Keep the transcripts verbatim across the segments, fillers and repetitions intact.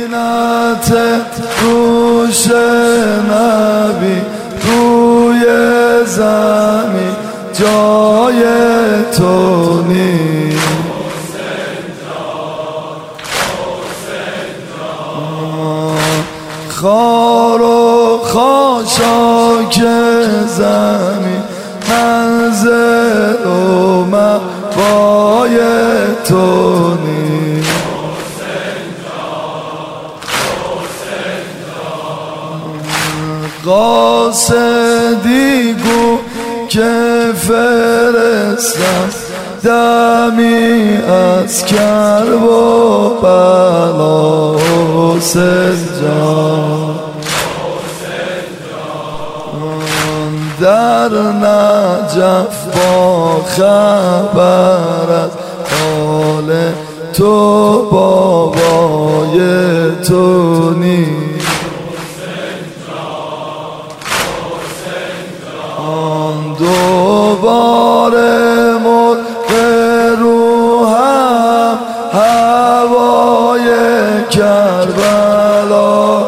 زینت روش نبی روی زمین جای تو نیست. خار و خاشاک زمین منزل و مأوای تو نیست. قاصدی گو که فرستم دمی از کرب و بلا حسین جان. در نجف با خبر از حال تو بابای تو نیست. دوباره مرغ روحم هوای کربلا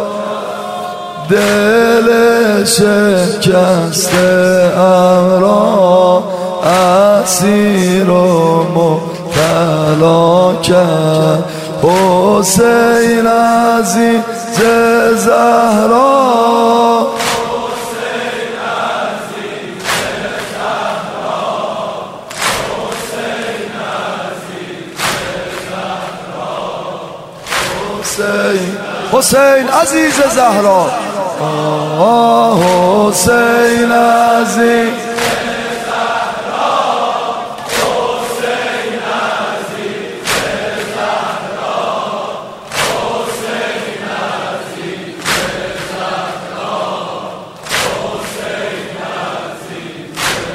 دل شکسته ام را اسیر و مبتلا کرد. حسین عزیز زهرا حسین عزیز زهرا آه حسین عزیز زهرا حسین عزیز زهرا حسین عزیز زهرا حسین عزیز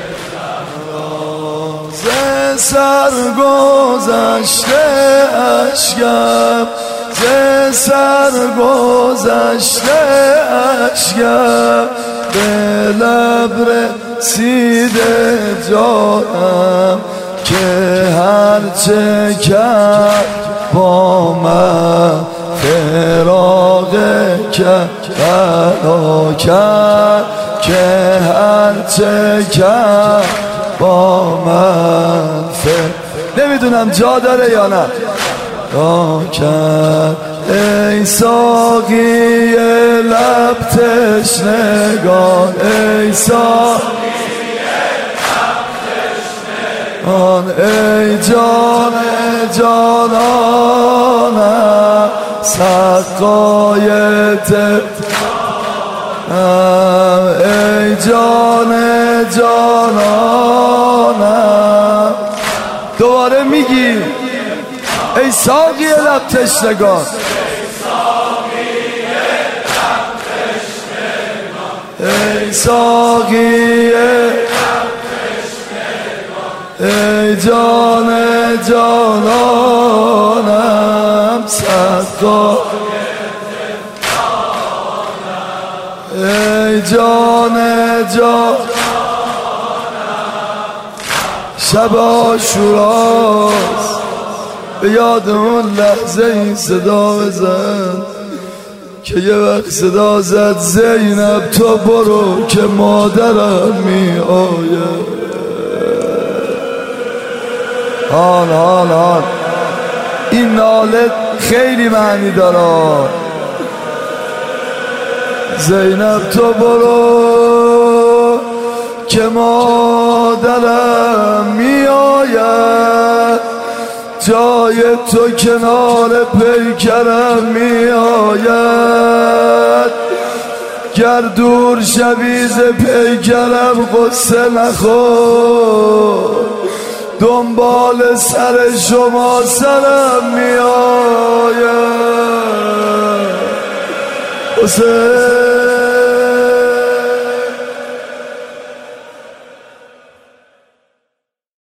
زهرا ز سر گذشته اشکم ز سر گذشته اشکم به لب رسیده جانم که هرچه کرد با من فراق کرد کرد که هرچه کرد با من فراق. نمیدونم جا داره یا نه را کرد. ای ساقی لب تشنگان ای ساقی لب تشنگان ای جان جانانم سقای تبتانم ای جان جانانم. دوباره میگی ای ساقی لب تشنگان ای ساقی لب تشنگان ای جان جانانم سقای ای جان جانانم. شب عاشوراست به یاد اون لحظه این صدا بزن که یه وقت صدا زد زینب تو برو که مادرم می آید. حال حال حال این ناله خیلی معنی داره. زینب تو برو که مادرم می آید جای تو کنار پیکرم می آید. گر دور شوی ز پیکرم قصه نخور دنبال سر شما سرم می آید. حسین